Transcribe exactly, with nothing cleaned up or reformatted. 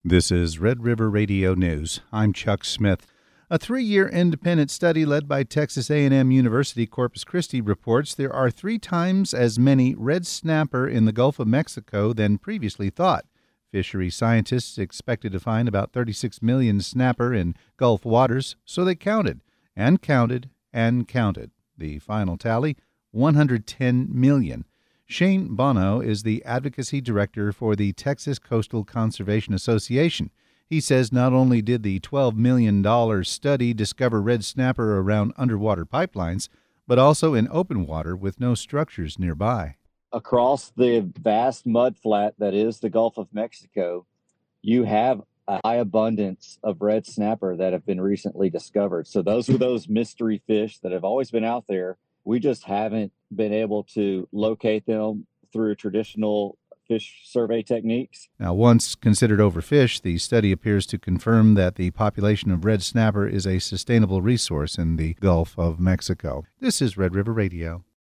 This is Red River Radio News. I'm Chuck Smith. A three-year independent study led by Texas A and M University Corpus Christi reports there are three times as many red snapper in the Gulf of Mexico than previously thought. Fishery scientists expected to find about thirty-six million snapper in Gulf waters, so they counted and counted and counted. The final tally, one hundred ten million. Shane Bono is the advocacy director for the Texas Coastal Conservation Association. He says not only did the twelve million dollars study discover red snapper around underwater pipelines, but also in open water with no structures nearby. Across the vast mudflat that is the Gulf of Mexico, you have a high abundance of red snapper that have been recently discovered. So those are those mystery fish that have always been out there. We just haven't been able to locate them through traditional fish survey techniques. Now, once considered overfished, the study appears to confirm that the population of red snapper is a sustainable resource in the Gulf of Mexico. This is Red River Radio.